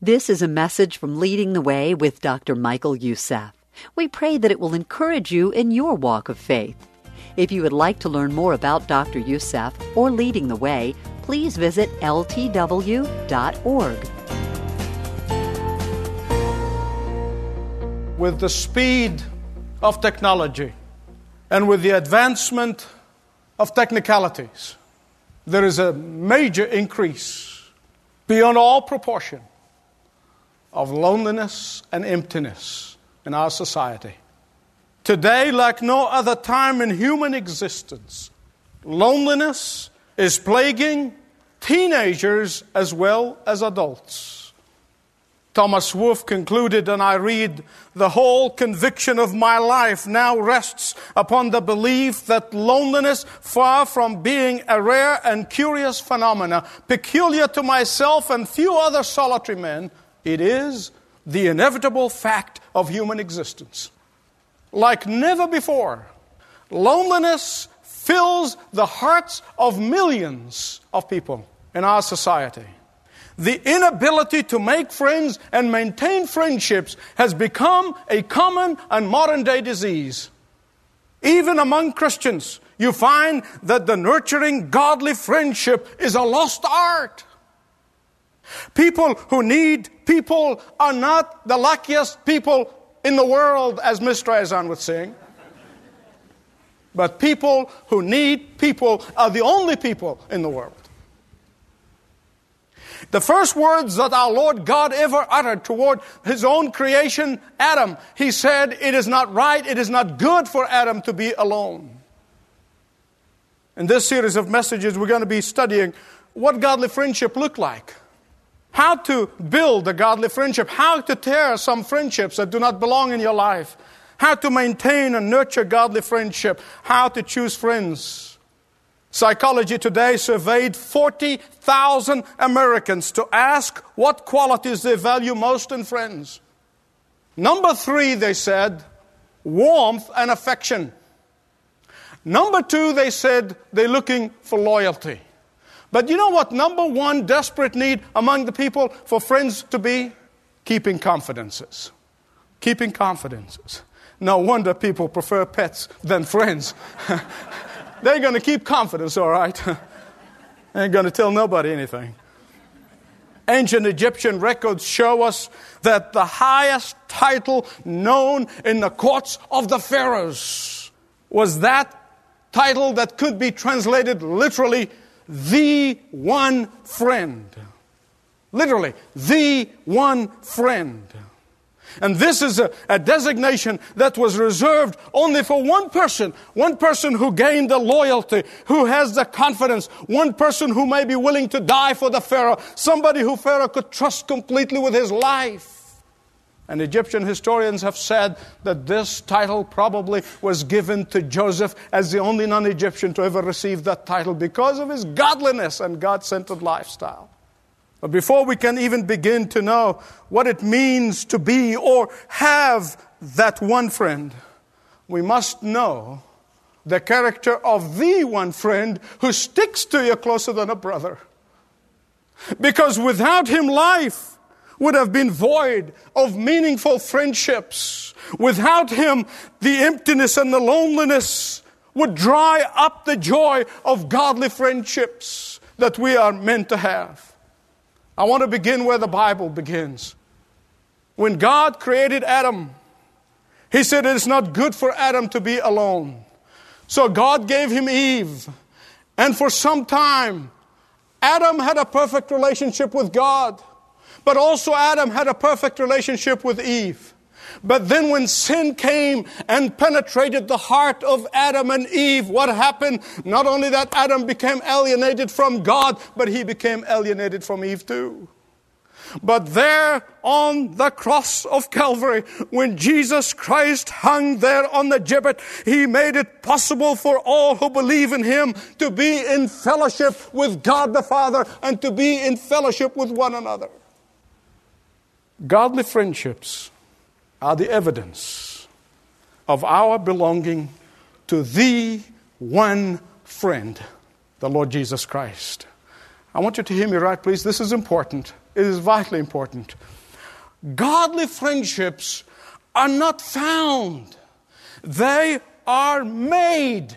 This is a message from Leading the Way with Dr. Michael Youssef. We pray that it will encourage you in your walk of faith. If you would like to learn more about Dr. Youssef or Leading the Way, please visit ltw.org. With the speed of technology and with the advancement of technicalities, there is a major increase beyond all proportion of loneliness and emptiness in our society. Today, like no other time in human existence, loneliness is plaguing teenagers as well as adults. Thomas Wolfe concluded, and I read, "The whole conviction of my life now rests upon the belief that loneliness, far from being a rare and curious phenomena, peculiar to myself and few other solitary men, it is the inevitable fact of human existence." Like never before, loneliness fills the hearts of millions of people in our society. The inability to make friends and maintain friendships has become a common and modern-day disease. Even among Christians, you find that the nurturing godly friendship is a lost art. People who need people are not the luckiest people in the world, as Miss Streisand would sing. But people who need people are the only people in the world. The first words that our Lord God ever uttered toward His own creation, Adam, He said, "It is not right, it is not good for Adam to be alone." In this series of messages, we're going to be studying what godly friendship looked like. How to build a godly friendship. How to tear some friendships that do not belong in your life. How to maintain and nurture godly friendship. How to choose friends. Psychology Today surveyed 40,000 Americans to ask what qualities they value most in friends. Number 3, they said, warmth and affection. Number 2, they said they're looking for loyalty. But you know what number 1 desperate need among the people for friends to be? Keeping confidences. Keeping confidences. No wonder people prefer pets than friends. They're going to keep confidence, all right? Ain't going to tell nobody anything. Ancient Egyptian records show us that the highest title known in the courts of the pharaohs was that title that could be translated literally, the one friend. Literally, the one friend. And this is a designation that was reserved only for one person who gained the loyalty, who has the confidence, one person who may be willing to die for the Pharaoh, somebody who Pharaoh could trust completely with his life. And Egyptian historians have said that this title probably was given to Joseph as the only non-Egyptian to ever receive that title because of his godliness and God-centered lifestyle. But before we can even begin to know what it means to be or have that one friend, we must know the character of the one friend who sticks to you closer than a brother. Because without him, life would have been void of meaningful friendships. Without him, the emptiness and the loneliness would dry up the joy of godly friendships that we are meant to have. I want to begin where the Bible begins. When God created Adam, He said it is not good for Adam to be alone. So God gave him Eve. And for some time, Adam had a perfect relationship with God. But also Adam had a perfect relationship with Eve. But then when sin came and penetrated the heart of Adam and Eve, what happened? Not only that Adam became alienated from God, but he became alienated from Eve too. But there on the cross of Calvary, when Jesus Christ hung there on the gibbet, He made it possible for all who believe in Him to be in fellowship with God the Father and to be in fellowship with one another. Godly friendships are the evidence of our belonging to the one friend, the Lord Jesus Christ. I want you to hear me right, please. This is important. it is vitally important. Godly friendships are not found. They are made.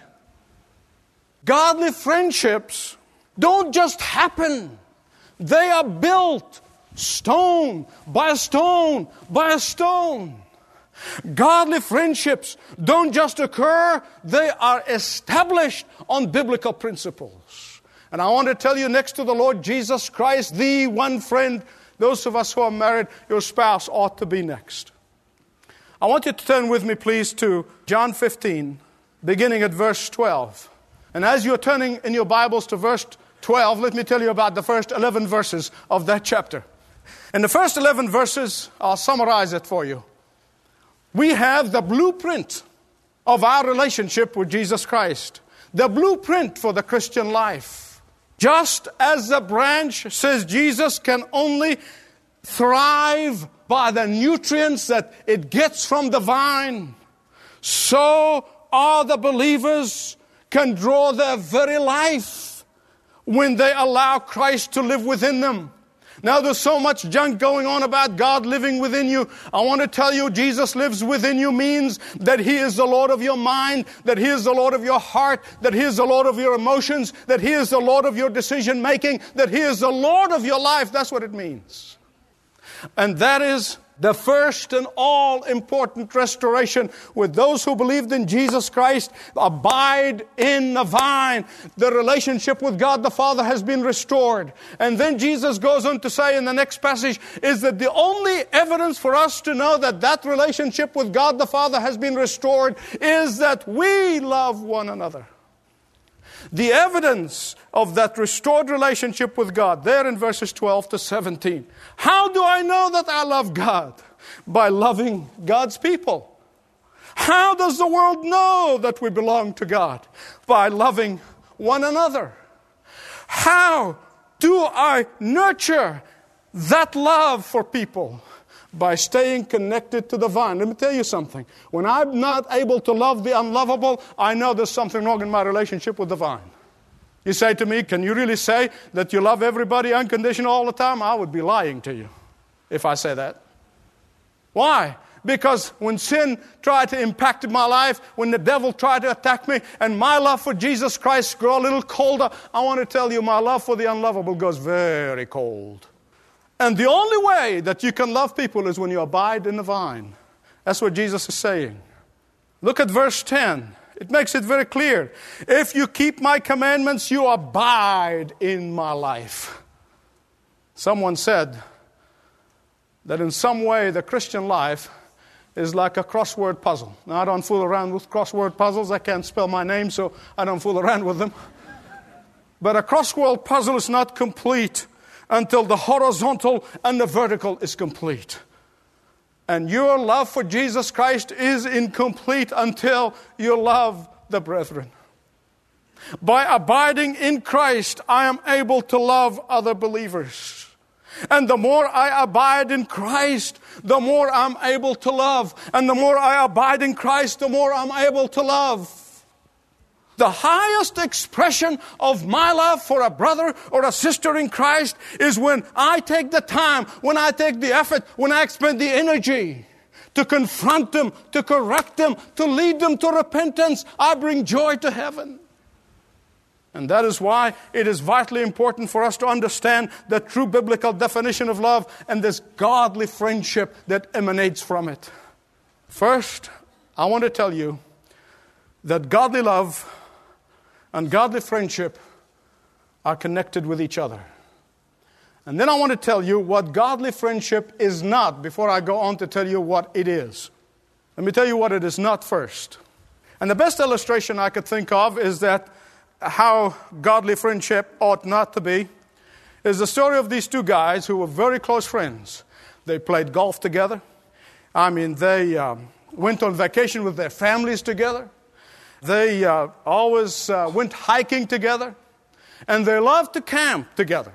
Godly friendships don't just happen. They are built stone by stone by stone. Godly friendships don't just occur, they are established on biblical principles. And I want to tell you, next to the Lord Jesus Christ, the one friend, those of us who are married, your spouse ought to be next. I want you to turn with me, please, to John 15, beginning at verse 12. And as you're turning in your Bibles to verse 12, let me tell you about the first 11 verses of that chapter. In the first 11 verses, I'll summarize it for you. We have the blueprint of our relationship with Jesus Christ. The blueprint for the Christian life. Just as the branch, says Jesus, can only thrive by the nutrients that it gets from the vine, so all the believers can draw their very life when they allow Christ to live within them. Now there's so much junk going on about God living within you. I want to tell you, Jesus lives within you means that He is the Lord of your mind, that He is the Lord of your heart, that He is the Lord of your emotions, that He is the Lord of your decision making, that He is the Lord of your life. That's what it means. And that is the first and all important restoration with those who believed in Jesus Christ. Abide in the vine. The relationship with God the Father has been restored. And then Jesus goes on to say in the next passage is that the only evidence for us to know that that relationship with God the Father has been restored is that we love one another. The evidence of that restored relationship with God, there in verses 12 to 17. How do I know that I love God? By loving God's people. How does the world know that we belong to God? By loving one another. How do I nurture that love for people? By staying connected to the vine. Let me tell you something. When I'm not able to love the unlovable, I know there's something wrong in my relationship with the vine. You say to me, can you really say that you love everybody unconditional all the time? I would be lying to you if I say that. Why? Because when sin tried to impact my life, when the devil tried to attack me, and my love for Jesus Christ grew a little colder, I want to tell you my love for the unlovable goes very cold. And the only way that you can love people is when you abide in the vine. That's what Jesus is saying. Look at verse 10. It makes it very clear. If you keep my commandments, you abide in my life. Someone said that in some way the Christian life is like a crossword puzzle. Now, I don't fool around with crossword puzzles. I can't spell my name, so I don't fool around with them. But a crossword puzzle is not complete until the horizontal and the vertical is complete. And your love for Jesus Christ is incomplete until you love the brethren. By abiding in Christ, I am able to love other believers. And the more I abide in Christ, the more I'm able to love. And the more I abide in Christ, the more I'm able to love. The highest expression of my love for a brother or a sister in Christ is when I take the time, when I take the effort, when I expend the energy to confront them, to correct them, to lead them to repentance. I bring joy to heaven. And that is why it is vitally important for us to understand the true biblical definition of love and this godly friendship that emanates from it. First, I want to tell you that godly love and godly friendship are connected with each other. And then I want to tell you what godly friendship is not before I go on to tell you what it is. Let me tell you what it is not first. And the best illustration I could think of is that how godly friendship ought not to be is the story of these two guys who were very close friends. They played golf together. They went on vacation with their families together. They always went hiking together. And they loved to camp together.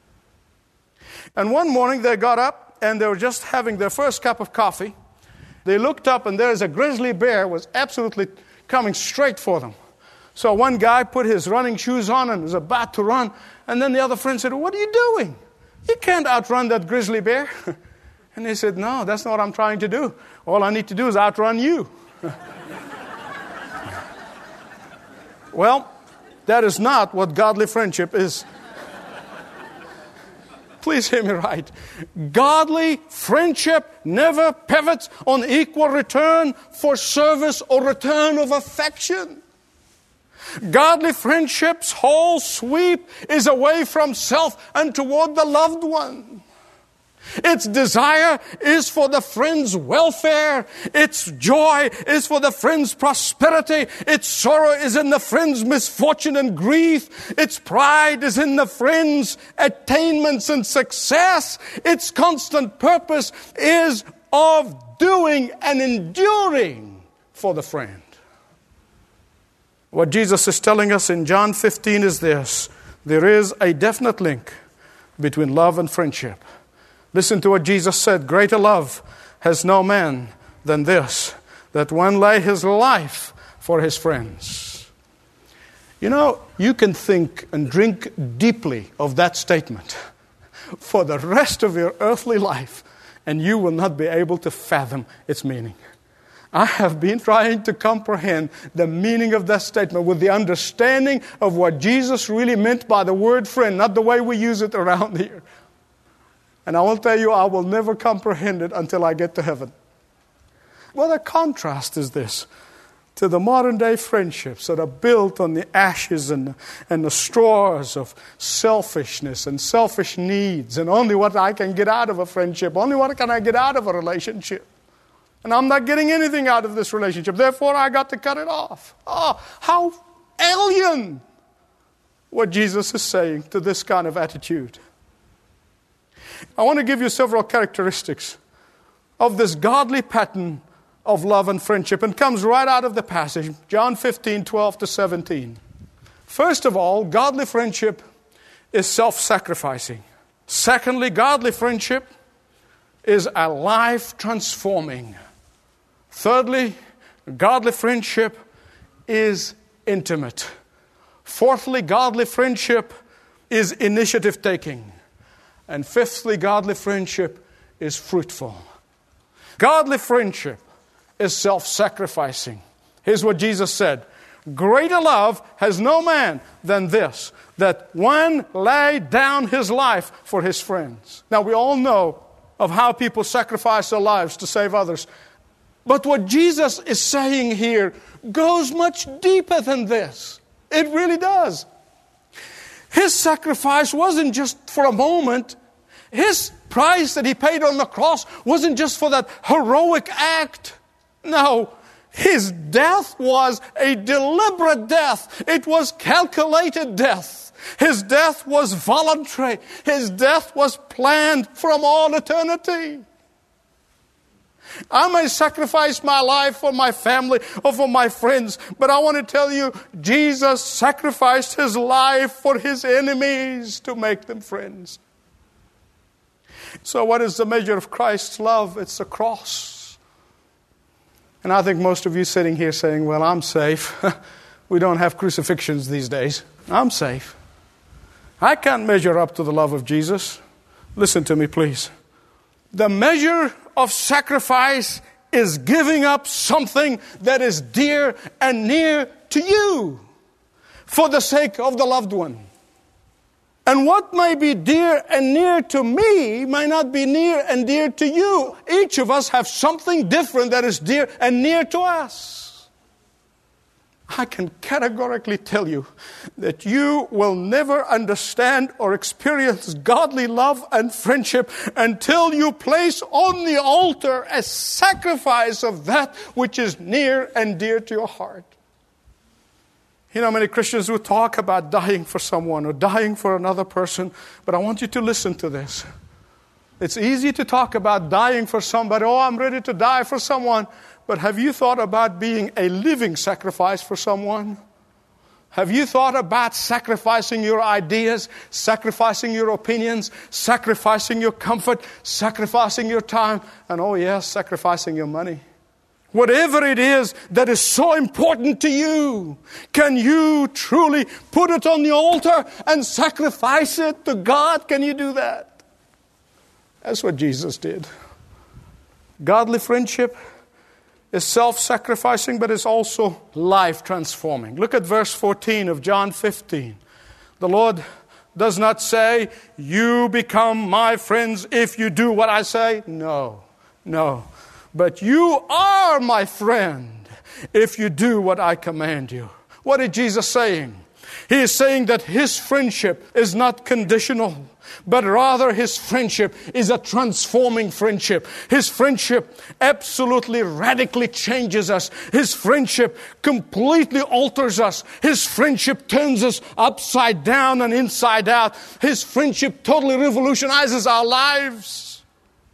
And one morning they got up and they were just having their first cup of coffee. They looked up and there's a grizzly bear was absolutely coming straight for them. So one guy put his running shoes on and was about to run. And then the other friend said, "What are you doing?" You can't outrun that grizzly bear. And he said, no, that's not what I'm trying to do. All I need to do is outrun you. Well, that is not what godly friendship is. Please hear me right. Godly friendship never pivots on equal return for service or return of affection. Godly friendship's whole sweep is away from self and toward the loved one. Its desire is for the friend's welfare. Its joy is for the friend's prosperity. Its sorrow is in the friend's misfortune and grief. Its pride is in the friend's attainments and success. Its constant purpose is of doing and enduring for the friend. What Jesus is telling us in John 15 is this: there is a definite link between love and friendship. Listen to what Jesus said. Greater love has no man than this, that one lay his life for his friends. You know, you can think and drink deeply of that statement for the rest of your earthly life, and you will not be able to fathom its meaning. I have been trying to comprehend the meaning of that statement with the understanding of what Jesus really meant by the word friend, not the way we use it around here. And I will tell you, I will never comprehend it until I get to heaven. What a contrast is this to the modern day friendships that are built on the ashes and the straws of selfishness and selfish needs, and only what I can get out of a friendship, only what can I get out of a relationship. And I'm not getting anything out of this relationship, therefore I got to cut it off. Oh, how alien what Jesus is saying to this kind of attitude. I want to give you several characteristics of this godly pattern of love and friendship, and comes right out of the passage, John 15, 12 to 17. First of all, godly friendship is self-sacrificing. Secondly, godly friendship is a life-transforming. Thirdly, godly friendship is intimate. Fourthly, godly friendship is initiative-taking. And fifthly, godly friendship is fruitful. Godly friendship is self-sacrificing. Here's what Jesus said: greater love has no man than this, that one lay down his life for his friends. Now, we all know of how people sacrifice their lives to save others. But what Jesus is saying here goes much deeper than this. It really does. His sacrifice wasn't just for a moment. His price that he paid on the cross wasn't just for that heroic act. No, his death was a deliberate death. It was calculated death. His death was voluntary. His death was planned from all eternity. I may sacrifice my life for my family or for my friends, but I want to tell you, Jesus sacrificed his life for his enemies to make them friends. So what is the measure of Christ's love? It's the cross. And I think most of you sitting here saying, well, I'm safe. We don't have crucifixions these days. I'm safe. I can't measure up to the love of Jesus. Listen to me, please. The measure of sacrifice is giving up something that is dear and near to you for the sake of the loved one. And what may be dear and near to me may not be near and dear to you. Each of us have something different that is dear and near to us. I can categorically tell you that you will never understand or experience godly love and friendship until you place on the altar a sacrifice of that which is near and dear to your heart. You know, many Christians will talk about dying for someone or dying for another person, but I want you to listen to this. It's easy to talk about dying for somebody. Oh, I'm ready to die for someone. But have you thought about being a living sacrifice for someone? Have you thought about sacrificing your ideas, sacrificing your opinions, sacrificing your comfort, sacrificing your time, and oh yes, sacrificing your money? Whatever it is that is so important to you, can you truly put it on the altar and sacrifice it to God? Can you do that? That's what Jesus did. Godly friendship is self-sacrificing, but it's also life-transforming. Look at verse 14 of John 15. The Lord does not say, you become my friends if you do what I say. No. But you are my friend if you do what I command you. What is Jesus saying? He is saying that His friendship is not conditional, but rather His friendship is a transforming friendship. His friendship absolutely radically changes us. His friendship completely alters us. His friendship turns us upside down and inside out. His friendship totally revolutionizes our lives.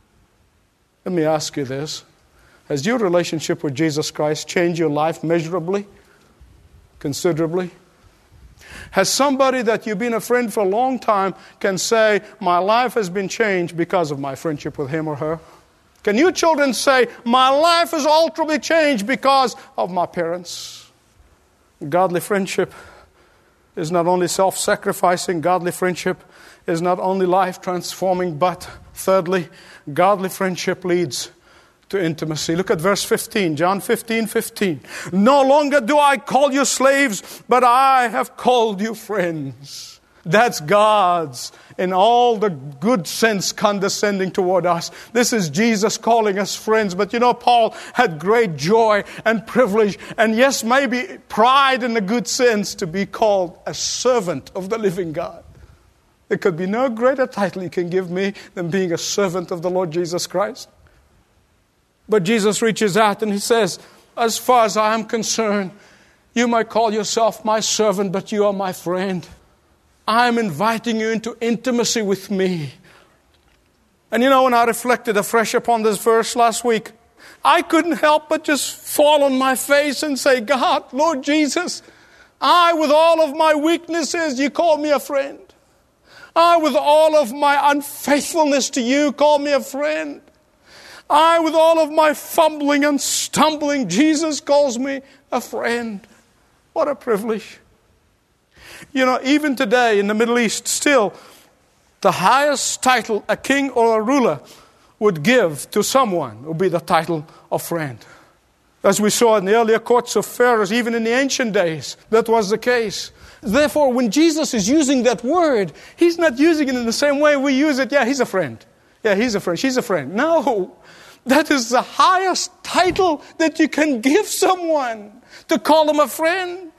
Let me ask you this. Has your relationship with Jesus Christ changed your life measurably, considerably? Has somebody that you've been a friend for a long time can say, my life has been changed because of my friendship with him or her? Can you children say, my life is ultimately changed because of my parents? Godly friendship is not only self-sacrificing. Godly friendship is not only life-transforming, but thirdly, godly friendship leads to intimacy. Look at verse 15, John 15:15. No longer do I call you slaves, but I have called you friends. That's God's, in all the good sense, condescending toward us. This is Jesus calling us friends. But you know, Paul had great joy and privilege, and yes, maybe pride in the good sense, to be called a servant of the living God. There could be no greater title you can give me than being a servant of the Lord Jesus Christ. But Jesus reaches out and He says, as far as I am concerned, you might call yourself my servant, but you are my friend. I am inviting you into intimacy with me. And you know, when I reflected afresh upon this verse last week, I couldn't help but just fall on my face and say, God, Lord Jesus, I, with all of my weaknesses, you call me a friend. I, with all of my unfaithfulness to you, call me a friend. I, with all of my fumbling and stumbling, Jesus calls me a friend. What a privilege. You know, even today in the Middle East, still, the highest title a king or a ruler would give to someone would be the title of friend. As we saw in the earlier courts of pharaohs, even in the ancient days, that was the case. Therefore, when Jesus is using that word, He's not using it in the same way we use it. Yeah, he's a friend. Yeah, he's a friend. She's a friend. No. That is the highest title that you can give someone, to call them a friend.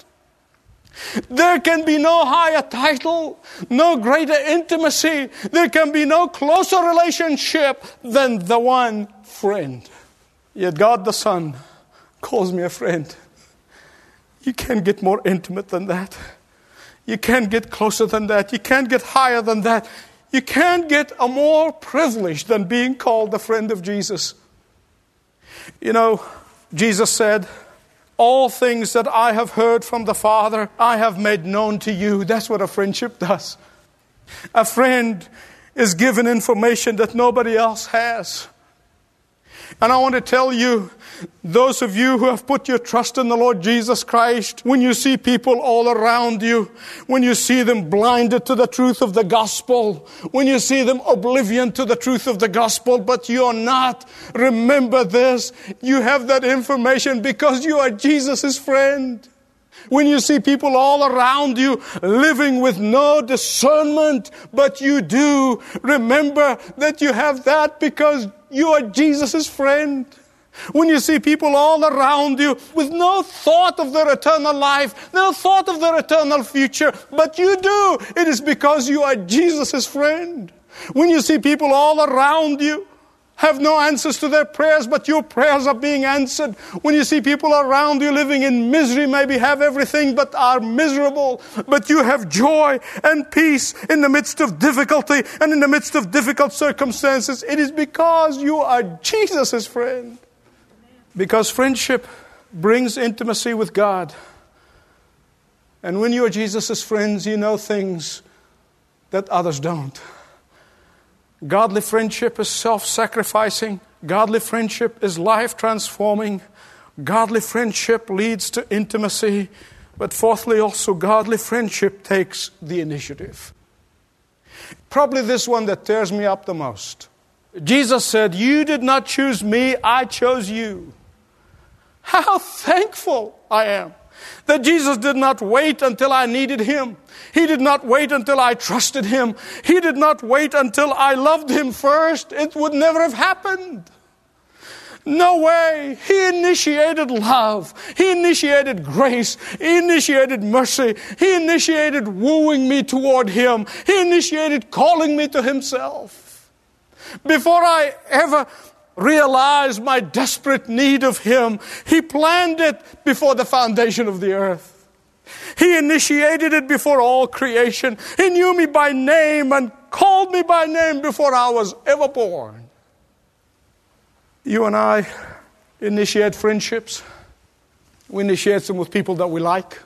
There can be no higher title, no greater intimacy. There can be no closer relationship than the one friend. Yet God the Son calls me a friend. You can't get more intimate than that. You can't get closer than that. You can't get higher than that. You can't get a more privilege than being called the friend of Jesus. You know, Jesus said, all things that I have heard from the Father, I have made known to you. That's what a friendship does. A friend is given information that nobody else has. And I want to tell you, those of you who have put your trust in the Lord Jesus Christ, when you see people all around you, when you see them blinded to the truth of the gospel, when you see them oblivion to the truth of the gospel, but you are not, remember this, you have that information because you are Jesus' friend. When you see people all around you living with no discernment, but you do, remember that you have that because you are Jesus' friend. When you see people all around you with no thought of their eternal life, no thought of their eternal future, but you do, it is because you are Jesus' friend. When you see people all around you have no answers to their prayers, but your prayers are being answered. When you see people around you living in misery, maybe have everything but are miserable, but you have joy and peace in the midst of difficulty and in the midst of difficult circumstances, it is because you are Jesus' friend. Because friendship brings intimacy with God. And when you are Jesus' friends, you know things that others don't. Godly friendship is self-sacrificing. Godly friendship is life-transforming. Godly friendship leads to intimacy. But fourthly, also, godly friendship takes the initiative. Probably this one that tears me up the most. Jesus said, "You did not choose me, I chose you." How thankful I am that Jesus did not wait until I needed Him. He did not wait until I trusted Him. He did not wait until I loved Him first. It would never have happened. No way. He initiated love. He initiated grace. He initiated mercy. He initiated wooing me toward Him. He initiated calling me to Himself. Before I ever realized my desperate need of Him, He planned it before the foundation of the earth. He initiated it before all creation. He knew me by name and called me by name before I was ever born. You and I initiate friendships. We initiate them with people that we like.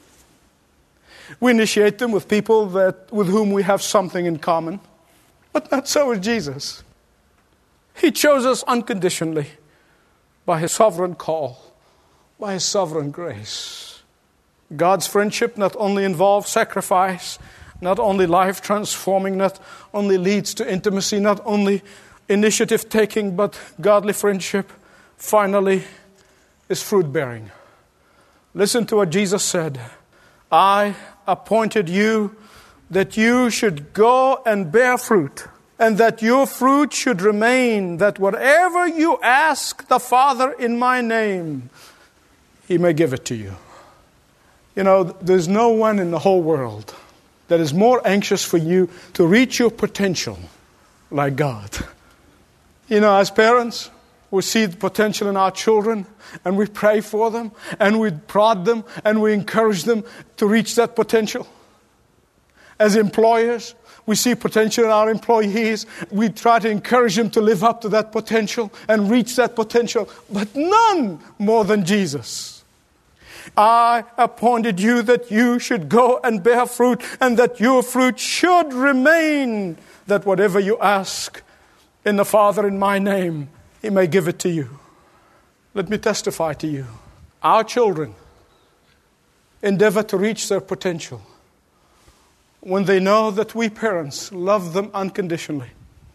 We initiate them with people with whom we have something in common. But not so with Jesus. He chose us unconditionally by His sovereign call, by His sovereign grace. God's friendship not only involves sacrifice, not only life transforming, not only leads to intimacy, not only initiative taking, but godly friendship finally is fruit bearing. Listen to what Jesus said. "I appointed you that you should go and bear fruit, and that your fruit should remain, that whatever you ask the Father in my name, He may give it to you." You know, there's no one in the whole world that is more anxious for you to reach your potential like God. You know, as parents, we see the potential in our children, and we pray for them, and we prod them, and we encourage them to reach that potential. As employers, we see potential in our employees. We try to encourage them to live up to that potential and reach that potential, but none more than Jesus. "I appointed you that you should go and bear fruit, and that your fruit should remain, that whatever you ask in the Father in my name, He may give it to you." Let me testify to you. Our children endeavor to reach their potential when they know that we parents love them unconditionally.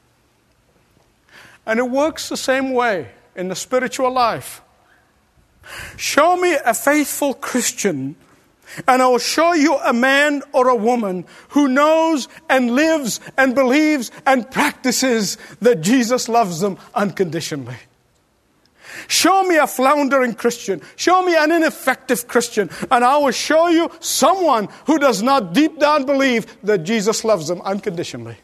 And it works the same way in the spiritual life. Show me a faithful Christian, and I will show you a man or a woman who knows and lives and believes and practices that Jesus loves them unconditionally. Show me a floundering Christian. Show me an ineffective Christian, and I will show you someone who does not deep down believe that Jesus loves them unconditionally.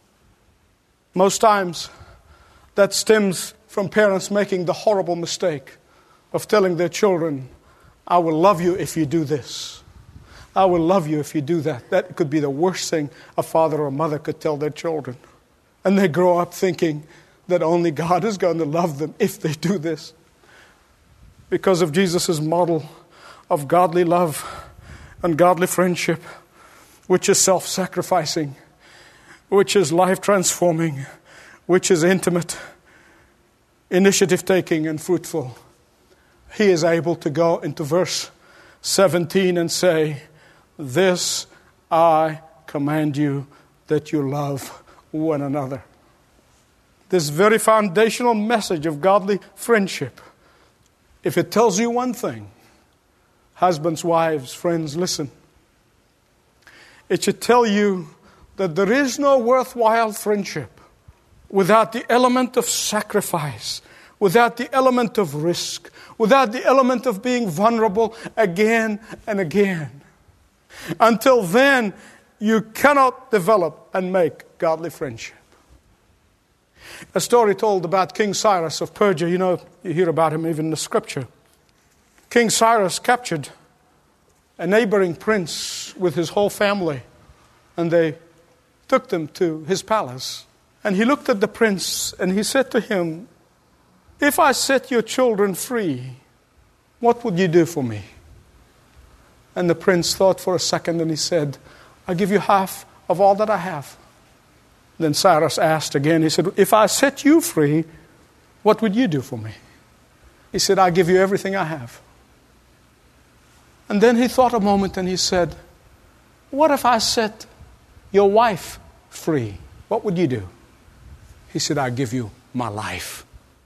Most times, that stems from parents making the horrible mistake of telling their children, "I will love you if you do this. I will love you if you do that." That could be the worst thing a father or a mother could tell their children. And they grow up thinking that only God is going to love them if they do this. Because of Jesus' model of godly love and godly friendship, which is self-sacrificing, which is life-transforming, which is intimate, initiative-taking, and fruitful, He is able to go into verse 17 and say, "This I command you, that you love one another." This very foundational message of godly friendship, if it tells you one thing, husbands, wives, friends, listen. It should tell you that there is no worthwhile friendship without the element of sacrifice, without the element of risk, without the element of being vulnerable again and again. Until then, you cannot develop and make godly friendship. A story told about King Cyrus of Persia. You know, you hear about him even in the scripture. King Cyrus captured a neighboring prince with his whole family, and they took them to his palace. And he looked at the prince and he said to him, "If I set your children free, what would you do for me?" And the prince thought for a second and he said, "I'll give you half of all that I have." Then Cyrus asked again, he said, "If I set you free, what would you do for me?" He said, "I'll give you everything I have." And then he thought a moment and he said, "What if I set your wife free? What would you do?" He said, I give you my life.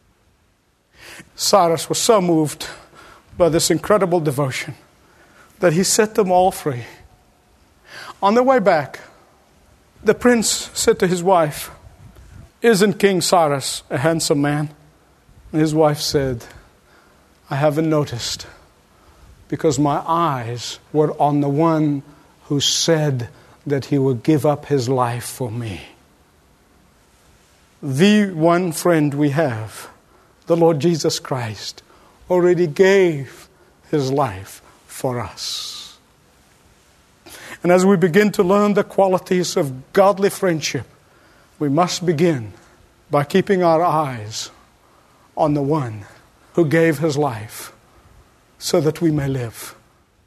Cyrus was so moved by this incredible devotion that he set them all free. On their way back, the prince said to his wife, isn't King Cyrus a handsome man? And his wife said, I haven't noticed, because my eyes were on the one who said that he would give up his life for me. The one friend we have, the Lord Jesus Christ, already gave his life for us. And as we begin to learn the qualities of godly friendship, we must begin by keeping our eyes on the one who gave his life so that we may live.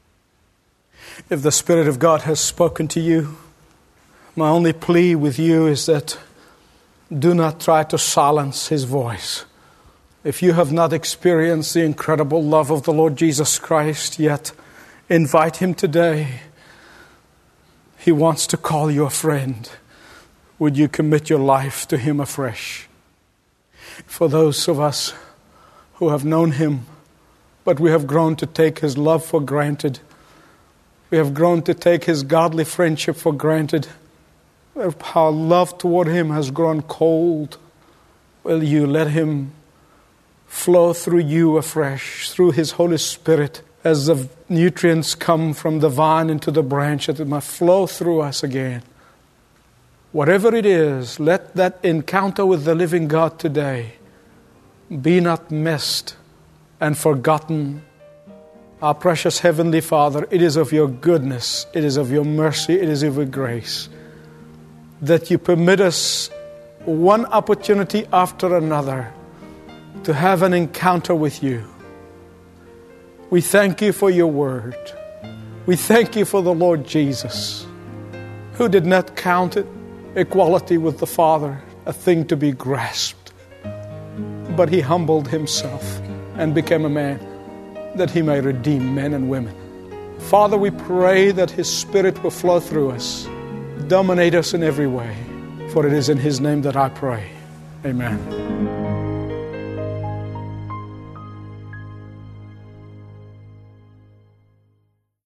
If the Spirit of God has spoken to you, my only plea with you is that do not try to silence his voice. If you have not experienced the incredible love of the Lord Jesus Christ yet, invite him today. He wants to call you a friend. Would you commit your life to him afresh? For those of us who have known him, but we have grown to take his love for granted, we have grown to take his godly friendship for granted, our love toward him has grown cold. Will you let him flow through you afresh, through his Holy Spirit, as the nutrients come from the vine into the branch, that it might flow through us again. Whatever it is, let that encounter with the living God today be not missed and forgotten. Our precious Heavenly Father, it is of your goodness, it is of your mercy, it is of your grace that you permit us one opportunity after another to have an encounter with you. We thank you for your word. We thank you for the Lord Jesus, who did not count it equality with the Father a thing to be grasped, but he humbled himself and became a man that he may redeem men and women. Father, we pray that his Spirit will flow through us, dominate us in every way, for it is in his name that I pray. Amen.